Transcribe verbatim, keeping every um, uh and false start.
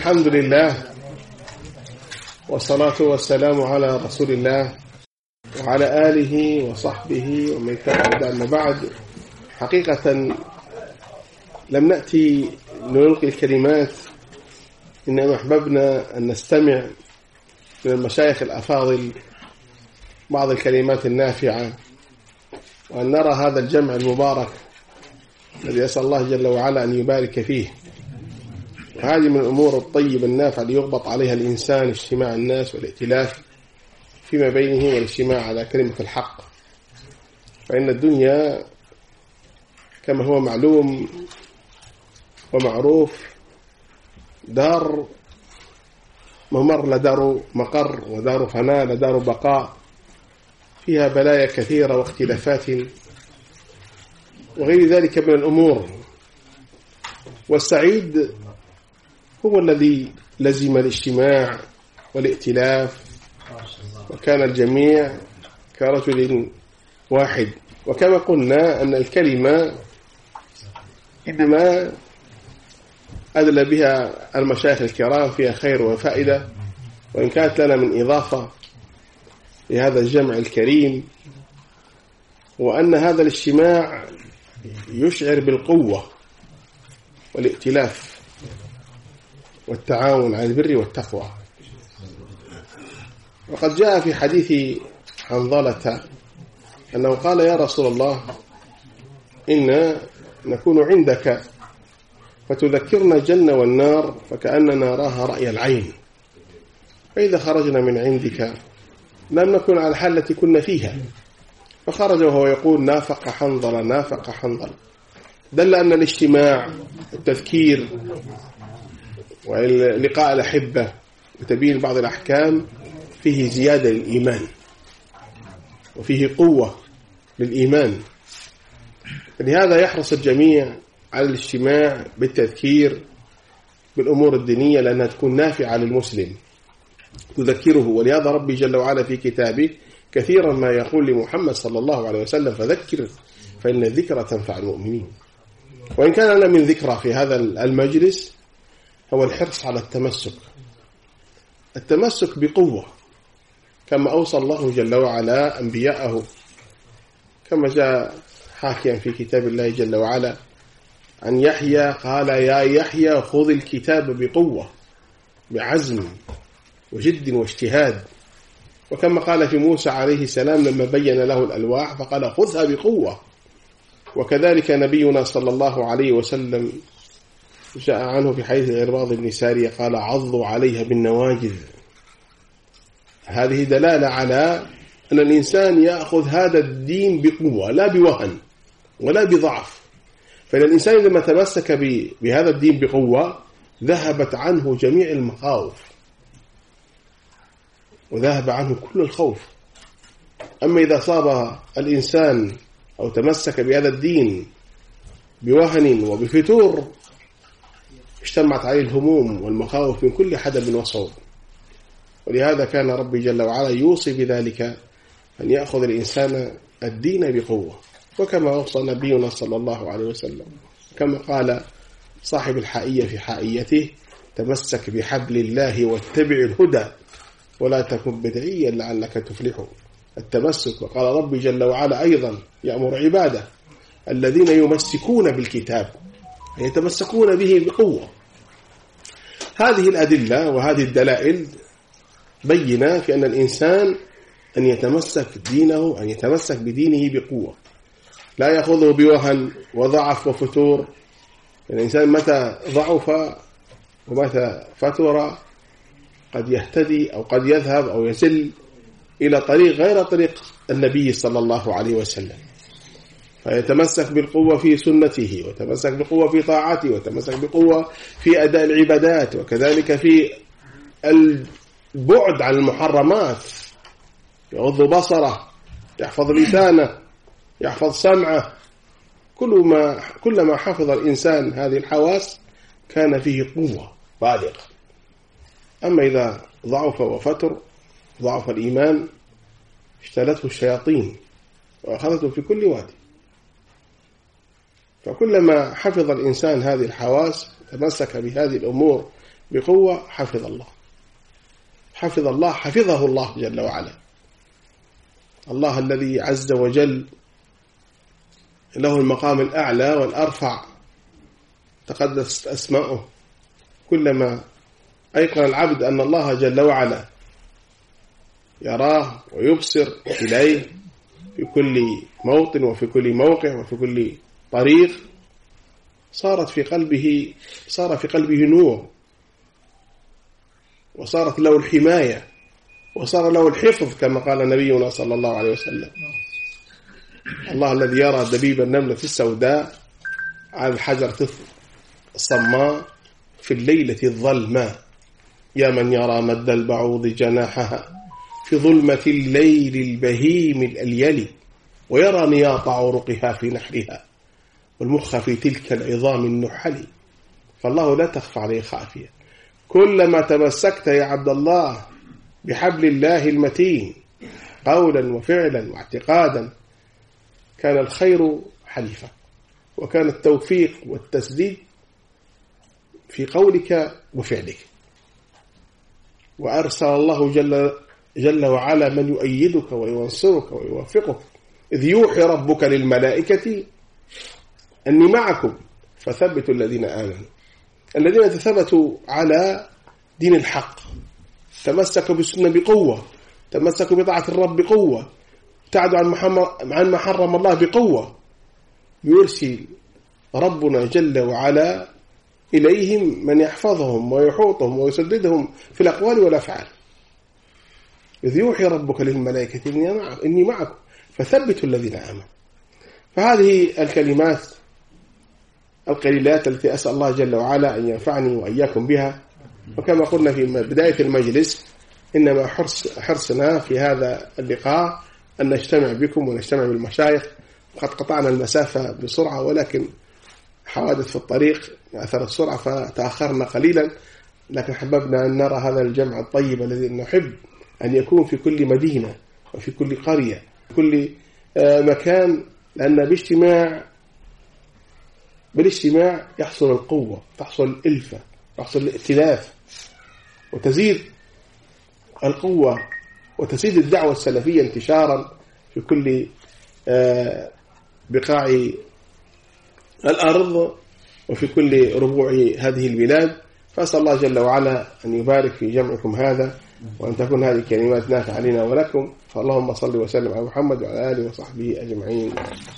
الحمد لله والصلاة والسلام على رسول الله وعلى آله وصحبه ومن تبعه. أما بعد، حقيقة لم نأتي نلقي الكلمات، إنما أحببنا أن نستمع من المشايخ الأفاضل بعض الكلمات النافعة، وأن نرى هذا الجمع المبارك الذي يسأل الله جل وعلا أن يبارك فيه. وهذه من الأمور الطيبة النافعة ليغبط عليها الإنسان، اجتماع الناس والائتلاف فيما بينه والاجتماع على كلمة الحق. فإن الدنيا كما هو معلوم ومعروف دار ممر لدار مقر، ودار فناء لدار بقاء، فيها بلايا كثيرة واختلافات وغير ذلك من الأمور. والسعيد هو الذي لزم الاجتماع والائتلاف، وكان الجميع كرجل واحد. وكما قلنا أن الكلمة إنما أدل بها المشايخ الكرام فيها خير وفائدة، وإن كانت لنا من إضافة لهذا الجمع الكريم، وأن هذا الاجتماع يشعر بالقوة والائتلاف والتعاون على البر والتقوى. وقد جاء في حديث حنظلة أنه قال: يا رسول الله، إنا نكون عندك فتذكرنا الجنة والنار فكأننا نراها رأي العين، فإذا خرجنا من عندك لم نكن على الحال التي كنا فيها. فخرج وهو يقول: نافق حنظلة نافق حنظلة. دل أن الاجتماع، التذكير، ولقاء الأحبة وتبيين بعض الأحكام فيه زيادة للإيمان وفيه قوة للإيمان. لهذا يحرص الجميع على الاجتماع بالتذكير بالأمور الدينية، لأنها تكون نافعة للمسلم تذكره. ولهذا ربي جل وعلا في كتابه كثيرا ما يقول لمحمد صلى الله عليه وسلم: فذكر فإن الذكرى تنفع المؤمنين. وإن كان لنا من ذكرى في هذا المجلس هو الحرص على التمسك التمسك بقوة، كما أوصى الله جل وعلا أنبياءه، كما جاء حاكيا في كتاب الله جل وعلا عن يحيى قال: يا يحيى خذ الكتاب بقوة، بعزم وجد واجتهاد. وكما قال في موسى عليه السلام لما بين له الألواح فقال: خذها بقوة. وكذلك نبينا صلى الله عليه وسلم جاء عنه في حديث العرباض بن سارية قال: عضوا عليها بالنواجذ. هذه دلالة على أن الإنسان يأخذ هذا الدين بقوة، لا بوهن ولا بضعف. فإن الإنسان لما تمسك بهذا الدين بقوة ذهبت عنه جميع المخاوف وذهب عنه كل الخوف. أما إذا صاب الإنسان أو تمسك بهذا الدين بوهن وبفتور اجتمعت عليه الهموم والمخاوف من كل حدب وصوب. ولهذا كان ربي جل وعلا يوصي بذلك، أن يأخذ الإنسان الدين بقوة. وكما أوصى نبينا صلى الله عليه وسلم، كما قال صاحب الحائية في حائيته: تمسك بحبل الله واتبع الهدى ولا تكن بدعيا لعلك تفلح. التمسك. وقال ربي جل وعلا أيضا يأمر عباده الذين يمسكون بالكتاب أن يتمسكون به بقوة. هذه الأدلة وهذه الدلائل بينا في أن الإنسان أن يتمسك دينه أن يتمسك بدينه بقوة، لا يأخذه بوهن وضعف وفتور. الإنسان متى ضعف ومتى فتر قد يهتدي أو قد يذهب أو يزل إلى طريق غير طريق النبي صلى الله عليه وسلم. فيتمسك بالقوة في سنته، وتمسك بقوة في طاعته، وتمسك بقوة في أداء العبادات، وكذلك في البعد عن المحرمات، يغض بصره، يحفظ لسانه، يحفظ سمعه. كل ما كلما حفظ الإنسان هذه الحواس كان فيه قوة بالغة. أما إذا ضعف وفتر ضعف الإيمان اجتالته الشياطين وأخذته في كل وادي. فكلما حفظ الإنسان هذه الحواس تمسك بهذه الأمور بقوة حفظ الله، حفظ الله حفظه الله جل وعلا. الله الذي عز وجل له المقام الأعلى والأرفع، تقدست أسماؤه، كلما أيقن العبد أن الله جل وعلا يراه ويبصر إليه في كل موطن وفي كل موقع وفي كل طريق، صارت في قلبه صار في قلبه نور، وصارت له الحماية، وصار له الحفظ كما قال نبينا صلى الله عليه وسلم. الله الذي يرى دبيب النملة السوداء على الحجرة الصماء في الليلة الظلماء، يا من يرى مد البعوض جناحها في ظلمة الليل البهيم الأليل، ويرى نياط عروقها في نحرها والمخ في تلك العظام النحل. فالله لا تخفى عليه خافية. كلما تمسكت يا عبد الله بحبل الله المتين قولا وفعلا واعتقادا كان الخير حليفا، وكان التوفيق والتسديد في قولك وفعلك. وأرسل الله جل, جل وعلا من يؤيدك وينصرك ويوفقك، إذ يوحي ربك للملائكة أني معكم فثبتوا الذين آمنوا. الذين تثبتوا على دين الحق، تمسكوا بالسنة بقوة، تمسكوا بطاعة الرب بقوة، ابتعدوا عن ما حرم الله بقوة، يرسل ربنا جل وعلا إليهم من يحفظهم ويحوطهم ويسددهم في الأقوال والأفعال. إذ يوحي ربك للملائكة إني معكم فثبتوا الذين آمنوا. فهذه الكلمات القليلات التي أسأل الله جل وعلا أن ينفعني وإياكم بها. وكما قلنا في بداية المجلس، إنما حرص حرصنا في هذا اللقاء أن نجتمع بكم ونجتمع بالمشايخ. قد قطعنا المسافة بسرعة، ولكن حوادث في الطريق أثر السرعة فتأخرنا قليلا، لكن حببنا أن نرى هذا الجمع الطيب الذي نحب أن يكون في كل مدينة وفي كل قرية، في كل مكان، لأن باجتماع بالاجتماع يحصل القوة، تحصل الإلفة، يحصل الائتلاف، وتزيد القوة وتزيد الدعوة السلفية انتشارا في كل بقاع الأرض وفي كل ربوع هذه البلاد. فأسأل الله جل وعلا أن يبارك في جمعكم هذا، وأن تكون هذه الكلمات نافعة علينا ولكم. فاللهم صل وسلم على محمد وعلى آله وصحبه أجمعين.